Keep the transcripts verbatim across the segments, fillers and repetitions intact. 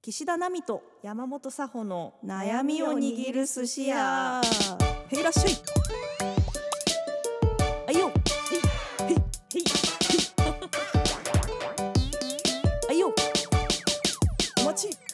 岸田奈美と山本佐穂の悩みを握る寿司屋。へいらっしゃい。あいよ。へいへいへいへいあいよ。お待ち。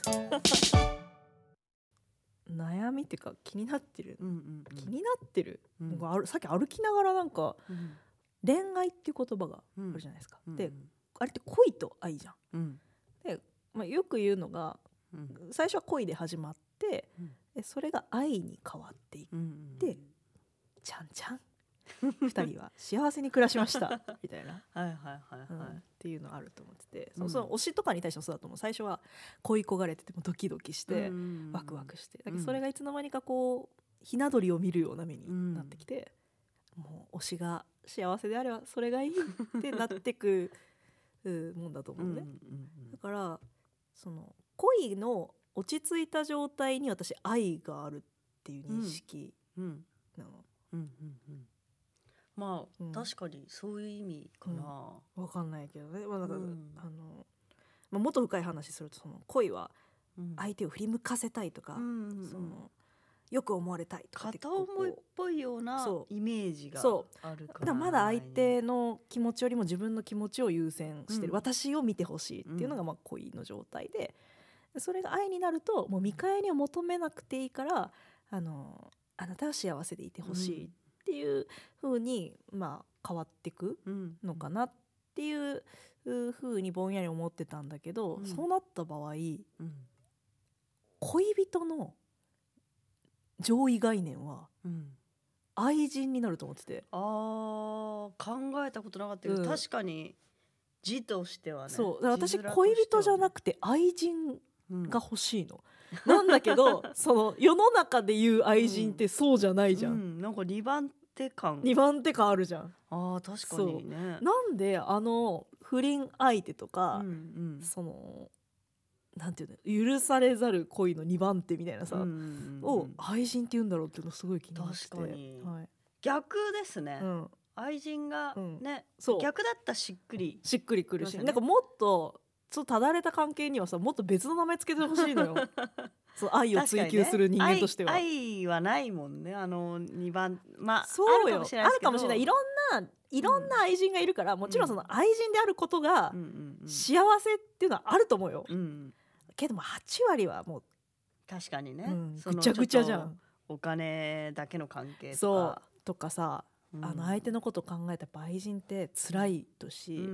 悩みっていうか気になってる、 うんうんうん、 気になってる、 うん、 なんかさっき歩きながらなんか、 うん、 恋愛っていう言葉があるじゃないですか、 うん、 で、 うん、 あれって恋と愛じゃん、 うん、 で、まあ、よく言うのが、うん、最初は恋で始まって、うん、でそれが愛に変わっていって、うんうん、ちゃんちゃんふたりは幸せに暮らしましたみたいなはいはいはいはい、うん、 っていうのあると思ってて、うん、その推しとかに対してもそうだと思う。最初は恋焦がれててもドキドキして、うん、ワクワクして、だけどそれがいつの間にかこうひな鳥を見るような目になってきて、うん、もう推しが幸せであればそれがいいってなってくもんだと思うね、うんうんうん、だからその恋の落ち着いた状態に私愛があるっていう認識なの、うんうんうんうん、 まあ、うん、確かにそういう意味かな、 うん、分かんないけどね、まあなんか、うん、あのまあ、もっと深い話するとその恋は相手を振り向かせたいとか、うん、そのよく思われたいとかって片思いっぽいようなイメージがあるから、 だからまだ相手の気持ちよりも自分の気持ちを優先してる、うん、私を見てほしいっていうのがまあ恋の状態で、それが愛になるともう見返りを求めなくていいから、あのあなたは幸せでいてほしいっていう風にまあ変わっていくのかなっていう風にぼんやり思ってたんだけど、うん、そうなった場合、うん、恋人の上位概念は愛人になると思ってて、 あー考えたことなかったけど、うん、確かに字としてはね、 そうだから私恋人じゃなくて愛人が欲しいの、うん、なんだけどその世の中で言う愛人ってそうじゃないじゃん、うんうん、なんかにばん手感にばん手感あるじゃん。 あ確かにね。 なんであの不倫相手とか、うんうん、そのなんていうの許されざる恋のにばん手みたいなさ、うんうんうん、を愛人って言うんだろうっていうのすごい気になってて、 確かに、 はい、 逆ですね、うん、愛人がね、うん、逆だったらしっくりしっくりくるし、ね、なんかもっとそうただれた関係にはさもっと別の名前つけてほしいのよそう愛を追求する人間としては、 ね、愛, 愛はないもんね、あのにばん、まあそうよ、あるかもしれないですけど、あるかもしれない、いろんないろんな愛人がいるから、うん、もちろんその愛人であることが幸せっていうのはあると思うよ、うんうん、けどもはちわりはもう確かにね、 うん、ぐちゃぐちゃじゃん。 お金だけの関係とかそうとかさ、うん、あの相手のことを考えたら愛人って辛いとし、うん、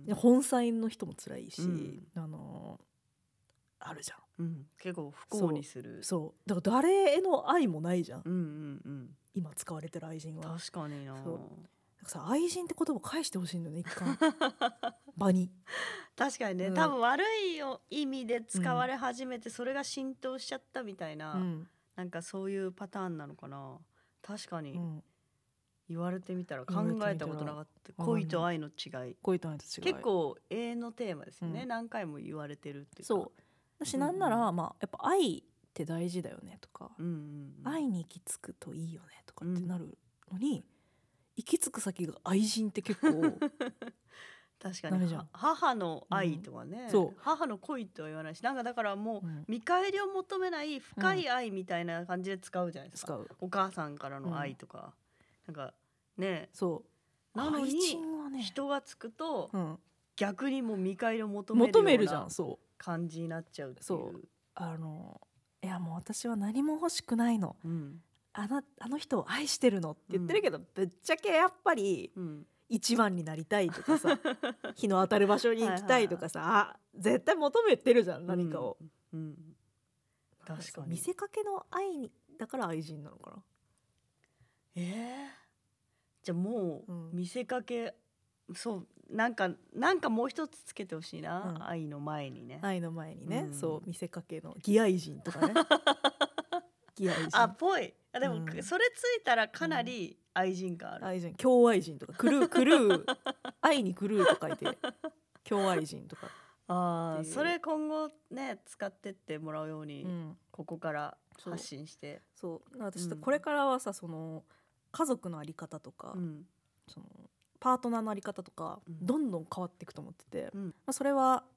本妻の人も辛いし、うん、あのあるじゃん、 うん、結構不幸にする。 そう、そうだから誰への愛もないじゃん、 うんうんうん、 今使われてる愛人は。 確かにな。 そうなんかさ愛人って言葉を返してほしいんだよね一回場に。 確かにね、うん、多分悪い意味で使われ始めてそれが浸透しちゃったみたいな、うん、なんかそういうパターンなのかな。確かに、うん、言われてみたら考えたことなかった。恋と愛の違い、 恋と愛の違い結構永遠のテーマですよね、うん、何回も言われてるっていうか。 そう私なんなら、うんうん、まあ、やっぱ愛って大事だよねとか、うんうんうん、愛に行き着くといいよねとかってなるのに、うん、行き着く先が愛人って結構確かに母の愛とかね、うん、そう母の恋とは言わないし、なんかだからもう見返りを求めない深い愛みたいな感じで使うじゃないですか、うん、お母さんからの愛とか、うん、なんかね、そうなのに人がつくと、うん、逆にもう見返りを求めるような感じになっちゃうっていう。 そうあのいやもう私は何も欲しくないの、うん、あの、あの人を愛してるのって言ってるけど、うん、ぶっちゃけやっぱり、うん一番になりたいとかさ日の当たる場所に行きたいとかさ、はいはい、あ絶対求めてるじゃん何かを、うんうん、確かに見せかけの愛にだから愛人なのかな。 えー、じゃあもう見せかけ、うん、そうなんかなんかもう一つつけてほしいな、うん、愛の前にね愛の前にね、うん、そう見せかけの義愛人とかね義愛人あぽい。あでも、うん、それついたらかなり愛人感ある、 うん、愛人共愛人とか狂う狂う愛に狂うと書いて共愛人とかあそれ今後ね使ってってもらうように、うん、ここから発信してそうそう私これからはさその家族のあり方とか、うん、そのパートナーのあり方とか、うん、どんどん変わっていくと思ってて、うんまあ、それは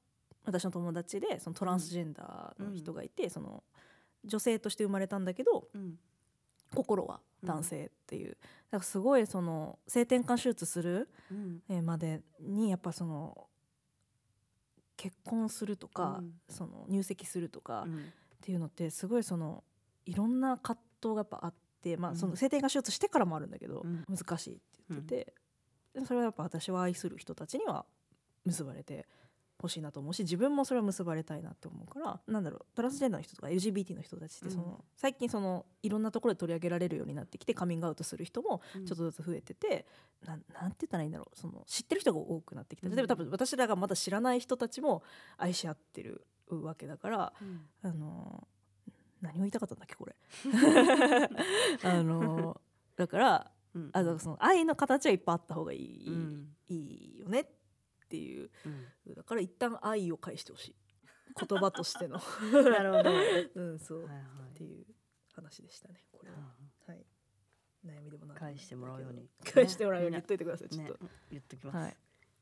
私の友達でそのトランスジェンダーの人がいて、うん、その女性として生まれたんだけど、うん、心は男性っていう、うん、だからすごいその性転換手術するまでにやっぱその結婚するとか、うん、その入籍するとかっていうのってすごいそのいろんな葛藤がやっぱあって、まあ、その性転換手術してからもあるんだけど、うん、難しいって言ってて、うん、それはやっぱ私は愛する人たちには結ばれてほしいなと思うし、自分もそれは結ばれたいなって思うから、なんだろう、トランスジェンダーの人とか エルジービーティー の人たちってその、うん、最近そのいろんなところで取り上げられるようになってきてカミングアウトする人もちょっとずつ増えてて、うん、な, なんて言ったらいいんだろう、その知ってる人が多くなってきた。例えば多分私らがまだ知らない人たちも愛し合ってるわけだから、うん、あの何を言いたかったんだっけこれあのだから、うん、あのその愛の形はいっぱいあった方がいい、うん、いいよねっていう、うん、だから一旦愛を返してほしい言葉としてのなるほど、 うん、そう、はいはい、っていう話でしたねこれは、うん、はい、悩みでもない返してもらうように、ね、 返してもらうように言っといてください、ちょっと、 ね、言っときます、はい、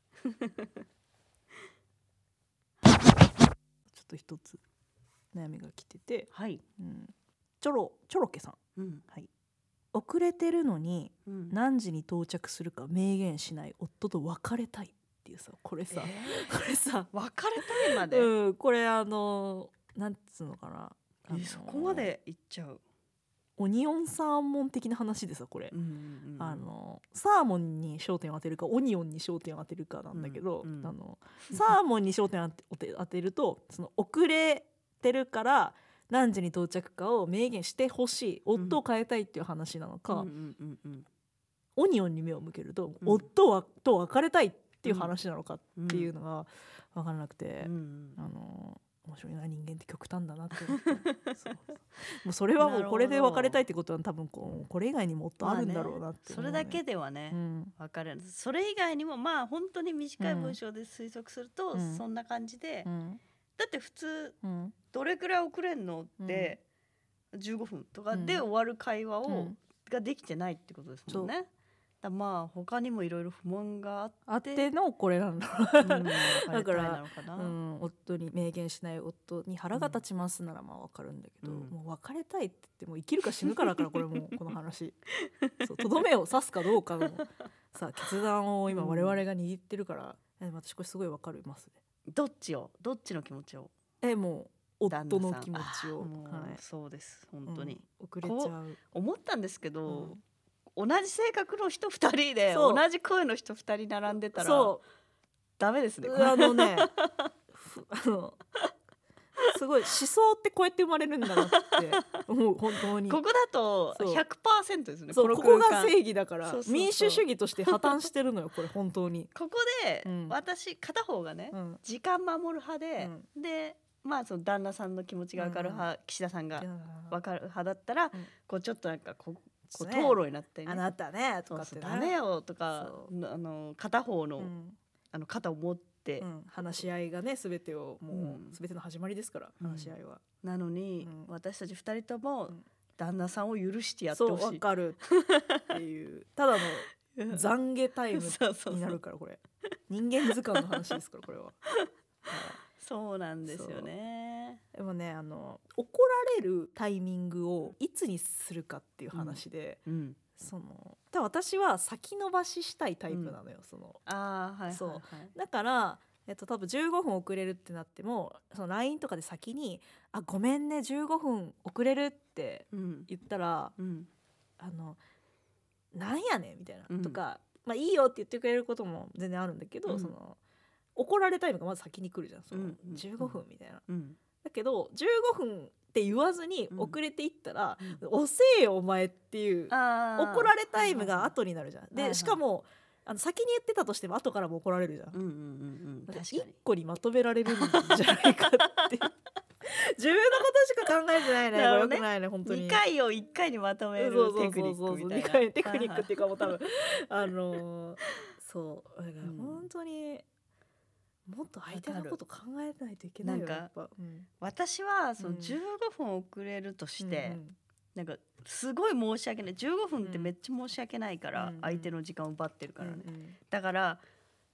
ちょっと一つ悩みが来てて、 はい、 うん、チョロチョロケさん、うん、はい、遅れてるのに何時に到着するか明言しない夫と別れたいっていうさ、これさ、えー、これさ別れたいまで、 うん、これあのなんつうのかな、 あのー、そこまでいっちゃうオニオンサーモン的な話でさ、これ、うんうんうん、あのサーモンに焦点を当てるかオニオンに焦点を当てるかなんだけど、うんうん、あのサーモンに焦点を当てるとその遅れてるから何時に到着かを明言してほしい、夫を変えたいっていう話なのか、うんうんうんうん、オニオンに目を向けると、うん、夫はと別れたいっていう話なのかっていうのが分からなくて、うんうん、あの面白いな、人間って極端だなって思ってそうもうそれはもうこれで別れたいってことは多分こうこれ以外にもっとあるんだろうなって、ね、 それだけではね、うん、別れる。それ以外にもまあ本当に短い文章で推測すると、うん、そんな感じで、うん、だって普通、うん、どれくらい遅れんのって、うん、じゅうごふんとかで終わる会話を、うん、ができてないってことですもんね。だまあ他にもいろいろ不満があってあってのこれなんだろう、うん、だから、うん、夫に明言しない夫に腹が立ちますならまあ分かるんだけど、うん、もう別れたいって言ってもう生きるか死ぬかだからこれもうこの話とどめを刺すかどうかのさ決断を今我々が握ってるから、うん、私これすごい分かりますね。 どっちをどっちの気持ちをえもう夫の気持ちを、 はい、そうです本当に、 うん、遅れちゃう思ったんですけど、うん、同じ性格の人ふたりで同じ声の人ふたり並んでたらそうダメですね。 あのねあのすごい思想ってこうやって生まれるんだなって思う本当に。 ここだと ひゃくパーセント ですね。 そうここが正義だからそうそうそう民主主義として破綻してるのよこれ本当に。 ここで、うん、私片方がね、うん、時間守る派で、うん、でまあその旦那さんの気持ちが分かる派、うん、岸田さんが分かる派だったら、うん、こうちょっとなんかこうこう討論になってね、 あなたねとかってね、 ダメよとかあの片方の、うん、あの肩を持って、 うん、話し合いがね全てをもう全ての始まりですから、うん、話し合いは。 なのに、うん、私たちふたりとも旦那さんを許してやってほしい。 そう分かるっていうただの懺悔タイムになるからこれ人間図鑑の話ですからこれは。 そうなんですよね。 でもねあの怒られるタイミングをいつにするかっていう話で、うんうん、その多分私は先延ばししたいタイプなのよ、うん、そのあ、はいはいはい、 そうだから、えっと、多分じゅうごふん遅れるってなってもその ライン とかで先にあごめんねじゅうごふん遅れるって言ったら、うん、あのなんやねんみたいな、うん、とか、まあ、いいよって言ってくれることも全然あるんだけど、うん、その怒られタイムがまず先に来るじゃんその、うん、じゅうごふんみたいな、うん、だけどじゅうごふんって言わずに遅れていったら、うん、遅えよお前っていう怒られタイムが後になるじゃん。でしかもあの先に言ってたとしても後からも怒られるじゃん、うんうんうん、だから一個にまとめられるんじゃないかって自分のことしか考えてないね。よくないね本当に。 にかいをいっかいにまとめるテクニックみたいな。 にかいテクニックっていうかもう多分あのー、そうだから本当に、うん、もっと相手のこと考えないといけないよ。 なんか、うん、私はそのじゅうごふん遅れるとして、うん、なんかすごい申し訳ないじゅうごふんってめっちゃ申し訳ないから、うん、相手の時間を奪ってるからね、うんうん、だから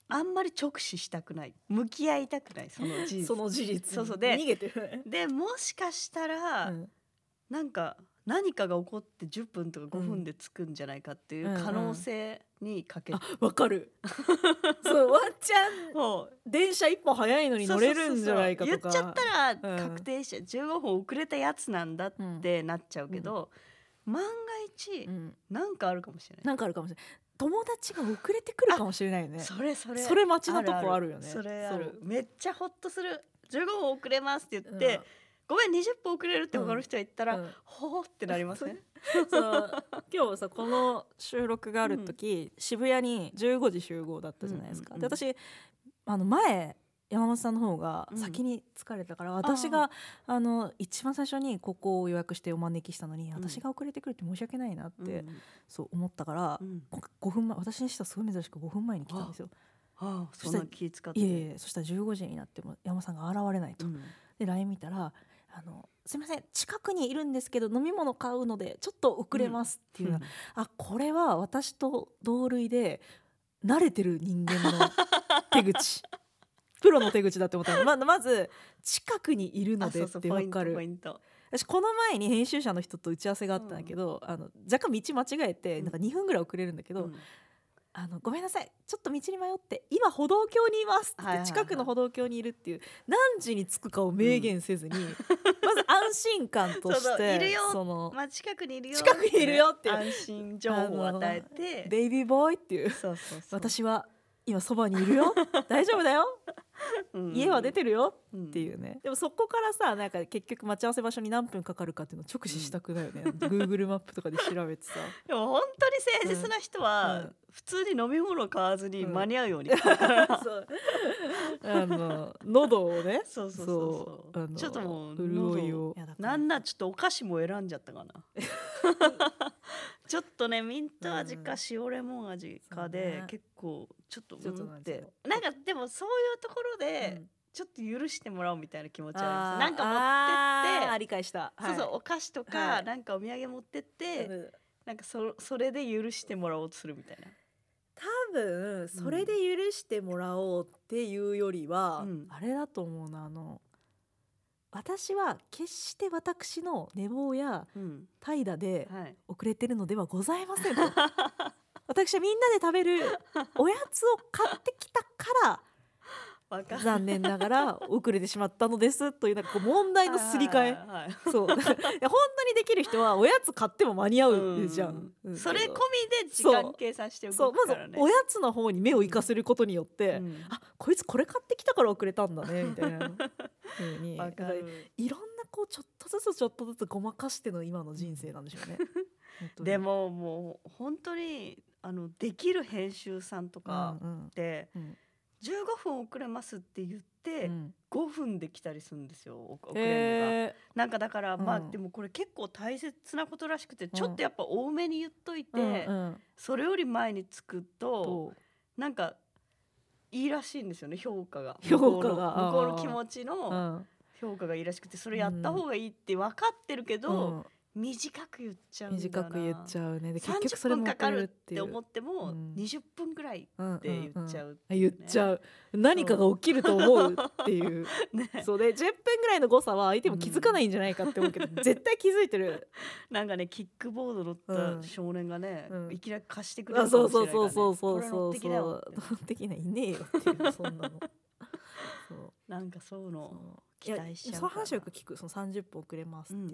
あんまり直視したくない、向き合いたくない、その事実その事実そうそうで逃げてるでもしかしたら、うん、なんか何かが起こってじゅっぷんとかごふんで着くんじゃないかっていう可能性にかけて、 うんうん、あ、わかるそうワンチャン電車一本早いのに乗れるんじゃないかとか言っちゃったら確定しちゃう、うん、じゅうごふん遅れたやつなんだってなっちゃうけど、うん、万が一なんかあるかもしれない、 なんかあるかもしれない、友達が遅れてくるかもしれないよね。 それそれそれ待ちのとこあるよね。 それある、めっちゃホッとする。じゅうごふん遅れますって言って、うん、ごめんにじゅっぷん遅れるって他の人が言ったら、うん、ほーってなりますね。 そう今日さこの収録がある時、うん、渋谷にじゅうごじ集合だったじゃないですか、うんうんうん、で私あの前山本さんの方が先に疲れたから、うん、私が あ, あの一番最初にここを予約してお招きしたのに、うん、私が遅れてくるって申し訳ないなって、うん、そう思ったから、うん、ごふんまえ、私にしたらすごい珍しくごふんまえに来たんですよ。 ああ、そんな気使って、 いえいえ、そしたらじゅうごじになっても山本さんが現れないと、うん、で ライン 見たらあのすいません近くにいるんですけど飲み物買うのでちょっと遅れますっていうの、うん、あこれは私と同類で慣れてる人間の手口プロの手口だって思ったの、ま, まず近くにいるのでって分かる。 ポイントポイント。 私この前に編集者の人と打ち合わせがあったんだけど、うん、あの若干道間違えてなんかにふんぐらい遅れるんだけど、うん、あのごめんなさいちょっと道に迷って今歩道橋にいますって言って近くの歩道橋にいるっていう何時に着くかを明言せずに、うん、まず安心感としてそうそういるよその、まあ、近くにいるよ近くにいるよっていう安心情報を与えてベイビーボーイっていうそうそうそう私は今そばにいるよ大丈夫だよ家は出てるよっていうね、うん、でもそこからさなんか結局待ち合わせ場所に何分かかるかっていうのを直視したくないよね、うん、Google マップとかで調べてさでも本当に誠実な人は、うん、普通に飲み物買わずに間に合うように、うん、 そうあの喉をねそうそうそうそうちょっともう潤いをなんなちょっとお菓子も選んじゃったかなちょっとねミント味か塩レモン味かで、うんね、結構ちょっとうんってなんかでもそういうところで、うんちょっと許してもらおうみたいな気持ちはあります。なんか持ってってあ理解した、 はい、そうそうお菓子とか、はい、なんかお土産持ってって、うん、なんか そ, それで許してもらおうとするみたいな。 多分それで許してもらおうっていうよりは、うん、あれだと思うなあの私は決して私の寝坊や怠惰で遅れてるのではございませんと、はい、私はみんなで食べるおやつを買ってきたから残念ながら遅れてしまったのですというなんかこう問題のすり替え、はいはいはい、そういや本当にできる人はおやつ買っても間に合うじゃん、うんうん、それ込みで時間計算しておくからね。 そうそうまずおやつの方に目を生かせることによって、うん、あこいつこれ買ってきたから遅れたんだねみたいな風にわかる。いろんなこうちょっとずつちょっとずつごまかしての今の人生なんでしょうねでももう本当にあのできる編集さんとかって、うんうんうんじゅうごふん遅れますって言って、うん、ごふんで来たりするんですよ遅れるのが。なんかだから、うん、まあでもこれ結構大切なことらしくて、うん、ちょっとやっぱ多めに言っといて、うんうん、それより前に着くとなんかいいらしいんですよね評価が評価が向こうの気持ちの評価がいいらしくてそれやった方がいいって分かってるけど、うん短く言っちゃうんだな。 短く言っちゃうね。で結局それもかかるって思っても、うん、にじゅっぷんぐらいって言っちゃう、ねうんうんうん、言っちゃう何かが起きると思うっていう、ね、そうでじゅっぷんぐらいの誤差は相手も気づかないんじゃないかって思うけど、うん、絶対気づいてるなんかねキックボード乗った少年がね、うん、いきなり貸してくれるかもしれないから、ね、 そうそうそうそうそうそう乗ってきないねえよっていうそんなのそうなんかそういうの期待しちゃうから。 その話をよく聞くそのさんじゅっぷん遅れますって言って、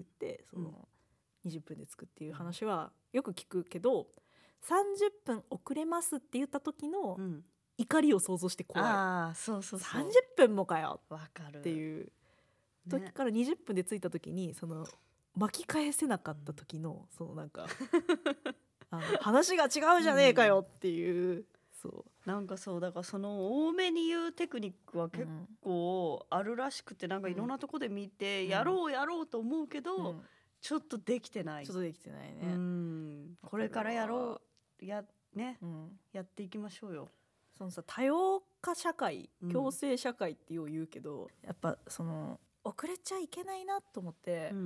うん、そのにじゅっぷんで着くっていう話はよく聞くけどさんじゅっぷん遅れますって言った時の怒りを想像して怖い、うん、 あそうそうそうさんじゅっぷんもかよわかるっていう時からにじゅっぷんで着いた時にその巻き返せなかった時のそのなんかあの話が違うじゃねえかよっていう、うん、そうなんかそうだからその多めに言うテクニックは結構あるらしくてなんかいろんなとこで見てやろうやろうと思うけど、うんちょっとできてないちょっとできてないね。 うんこれからやろうやね、うん、やっていきましょうよ。 そのさ多様化社会共生社会ってよう言うけど、うん、やっぱその遅れちゃいけないなと思って、うん、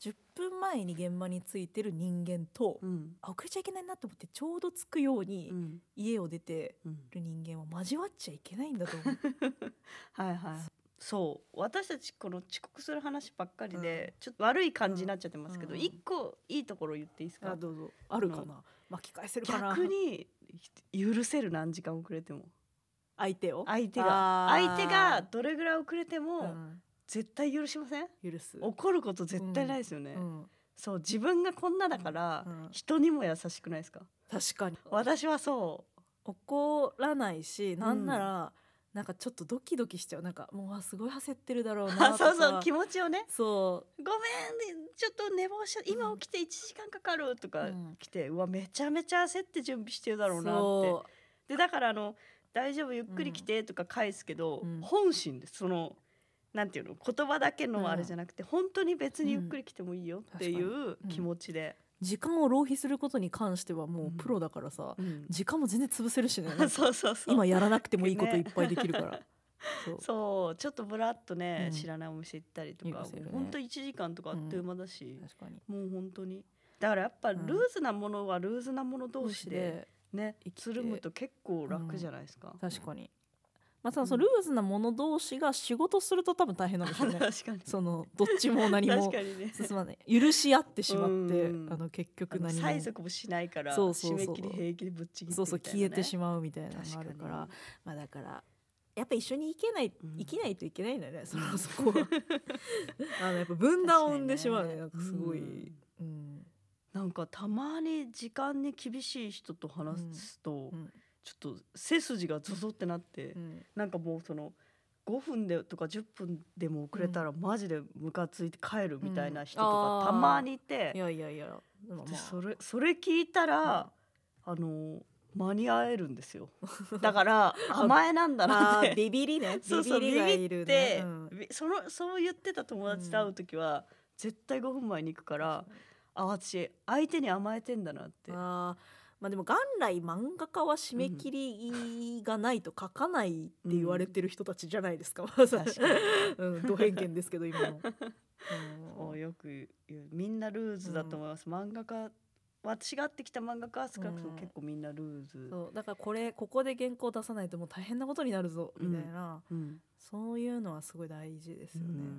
じゅっぷんまえに現場に着いてる人間と、うん、あ遅れちゃいけないなと思ってちょうど着くように家を出てる人間は交わっちゃいけないんだと思う、うん、 はいはい。そう私たちこの遅刻する話ばっかりで、うん、ちょっと悪い感じになっちゃってますけど、うん、一個いいところ言っていいですか。 あどうぞ。あるかな、巻き返せるかな。 逆に許せる、何時間遅れても相手を相手が相手がどれぐらい遅れても、うん絶対許しません？ 許す。 怒ること絶対ないですよね、うんうん、そう自分がこんなだから、うんうん、人にも優しくないですか？ 確かに私はそう怒らないし、なんなら、うん、なんかちょっとドキドキしちゃう。なんかもうすごい焦ってるだろうなとかそうそう気持ちをね、 そうごめんちょっと寝坊しちゃ今起きていちじかんかかるとか来て、うん、うわめちゃめちゃ焦って準備してるだろうなってでだからあの大丈夫ゆっくり来てとか返すけど、うん、本心ですそのなんていうの言葉だけのあれじゃなくて、うん、本当に別にゆっくり来てもいいよっていう気持ちで、 うん、時間を浪費することに関してはもうプロだからさ、うん、時間も全然潰せるしねそうそうそう今やらなくてもいいこといっぱいできるから、ね、 そうそうちょっとブラッとね、うん、知らないお店行ったりとか、ね、本当いちじかんとかあっという間だし、うん、確かにもう本当にだからやっぱルーズなものはルーズなもの同士でね、うん、つるむと結構楽じゃないですか、 うん、確かにまあ、そのルーズな者同士が仕事すると多分大変なんでしょうね確かにそのどっちも何も進まない、ね、許し合ってしまってあの結局何も催促もしないから締め切り平気でぶっちぎってみたいな、ね、そうそう消えてしまうみたいなのがあるから、まあ、だからやっぱ一緒に生けない、うん、生きないといけないんだよね、そのそこはあのやっぱ分断を生んでしまうね、なんかすごい、うんうん、 なんかたまに時間に厳しい人と話すと、うんうんちょっと背筋がゾゾってなって、うん、なんかもうそのごふんでとかじゅっぷんでも遅れたらマジでムカついて帰るみたいな人とかたまにいて、 うん、いやいやいや、 まあ、それそれ聞いたら、うん、あの間に合えるんですよ。だから甘えなんだなってビビりねそうそうビビって、うん、そのそう言ってた友達と会う時は、うん、絶対ごふんまえに行くから、あ私相手に甘えてんだなって。 あまあ、でも元来漫画家は締め切りがないと書かないって言われてる人たちじゃないですか、うん、確かに、うん、ド偏見ですけど今の、 うん、よく言うみんなルーズだと思います、うん、漫画家私が会ってきた漫画家は少なくとも結構みんなルーズ、 うん、そうだからこれここで原稿出さないともう大変なことになるぞみたいな、うん、そういうのはすごい大事ですよね、うんうんうん、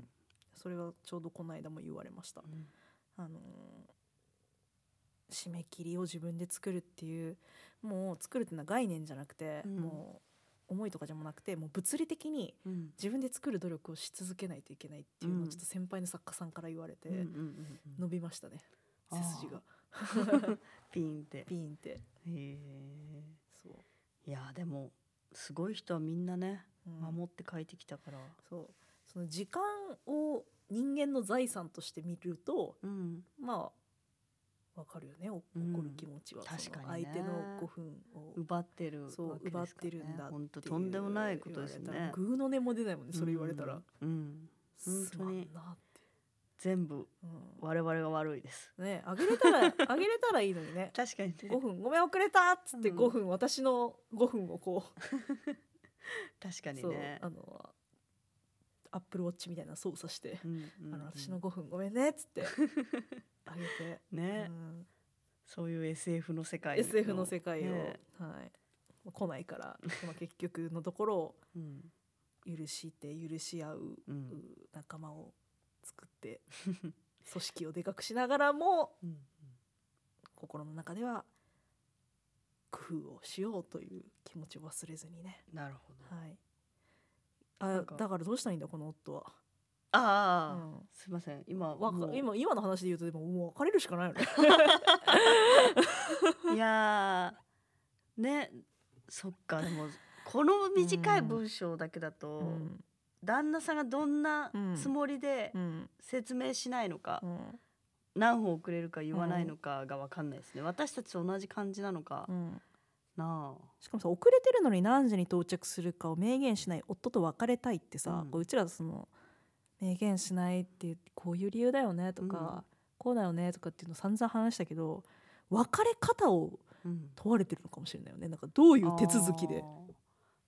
それはちょうどこの間も言われました、うん、あのー締め切りを自分で作るっていうもう作るっていうのは概念じゃなくて、うん、もう思いとかじゃなくてもう物理的に自分で作る努力をし続けないといけないっていうのをちょっと先輩の作家さんから言われて伸びましたね、背筋がピンってピンってへえそういやでもすごい人はみんなね、うん、守って書いてきたからそうその時間を人間の財産として見ると、うん、まあわかるよね、怒る気持ちは、うん、確かにね、相手のごふんを奪ってる、 そう奪ってるんだっていう、 本当とんでもないことですね。 グーの音も出ないもんね、それ言われたら、 うん、うん、本当に全部我々が悪いです、 うん、ね、あげれたらあげれたらいいのにね確かに、ね、 ごふんごめん遅れたっつってごふん、うん、私のごふんをこう確かにね、 あのアップルウォッチみたいな操作して、うんうんうん、あの私のごふんごめんねっつってあげてね、うん、そういう エスエフ の世界エスエフ の世界を、ね、はい、来ないからまあ結局のところを許して許し合う、うん、仲間を作って組織をでかくしながらも、うんうん、心の中では工夫をしようという気持ちを忘れずにね。 なるほど、 はい、あだからどうしたらいいんだこの夫は。 ああ、うん、すいません 今今今の話で言うとでももう別れるしかないよねいやね、そっか、でもこの短い文章だけだと、うん、旦那さんがどんなつもりで説明しないのか、うん、何分遅れるか言わないのかが分かんないですね。私たちと同じ感じなのか、うん、なあ。 しかもさ、遅れてるのに何時に到着するかを明言しない夫と別れたいってさ、うん、うちらその明言しないってこういう理由だよねとか、うん、こうだよねとかっていうのを散々話したけど、別れ方を問われてるのかもしれないよね。なんかどういう手続きで、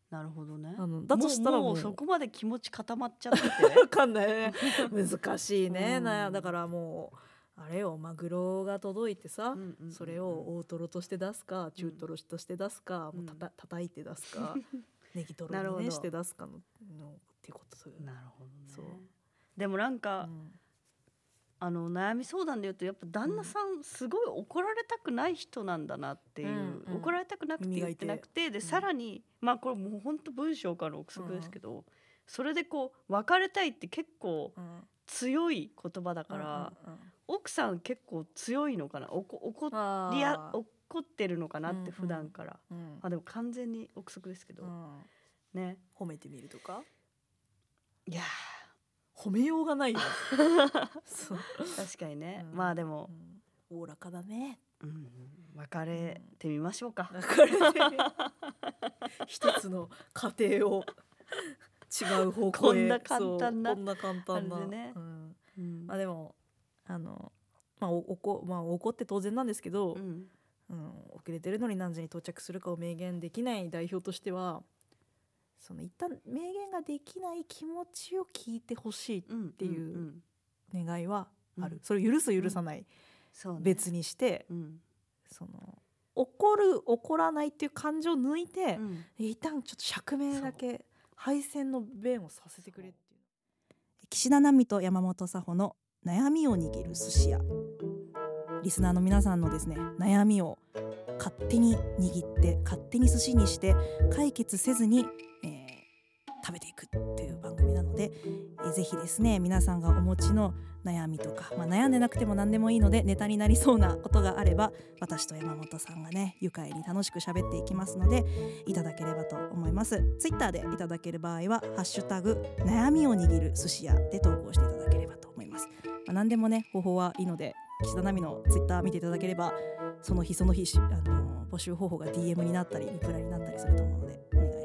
なるほどね。 あのだとしたらもう、 もうそこまで気持ち固まっちゃってて分かんないね難しいね、うん、なだからもうあれよマグロが届いてさ、うんうんうんうん、それを大トロとして出すか中トロとして出すか、うん、もうたた叩いて出すか、うん、ネギトロに、ね、して出すかののっていうことそういう。 なるほどね。そうでもなんか、うんあの悩み相談で言うとやっぱ旦那さんすごい怒られたくない人なんだなっていう、うんうん、怒られたくなくて言ってなくてで、うん、さらにまあこれもうほんと文章からの憶測ですけど、うん、それでこう別れたいって結構強い言葉だから、うんうんうん、奥さん結構強いのかなおこ怒りや怒ってるのかなって普段から、うんうん、まあでも完全に憶測ですけど、うん、ね褒めてみるとかいや褒めようがないよそう確かにね、うん、まあでもおおらかだね、 うん、別れてみましょうか、 うん、別れて一つの家庭を違う方向へこんな簡単なこんな簡単な、ねうんうん、まあでもあの、まあ、おおこまあ怒って当然なんですけど、うんうん、遅れてるのに何時に到着するかを明言できない代表としてはその一旦明言ができない気持ちを聞いてほしいっていう願いはある、うん、それを許す許さない、うん、別にして、うん、その怒る怒らないっていう感情を抜いて、うん、一旦ちょっと釈明だけ配線の弁をさせてくれっていう岸田奈美と山本佐穂の悩みを握る寿司屋リスナーの皆さんのですね悩みを勝手に握って勝手に寿司にして解決せずに、えー、食べていくっていう番組なので、えー、ぜひですね皆さんがお持ちの悩みとか、まあ、悩んでなくても何でもいいのでネタになりそうなことがあれば私と山本さんがね愉快に楽しく喋っていきますのでいただければと思います。ツイッターでいただける場合はハッシュタグ悩みを握る寿司屋で投稿していただければと思います。まあ、何でもね方法はいいので岸田奈美のツイッター見ていただければその日その日あの募集方法が ディーエム になったりリプライになったりすると思うのでお願い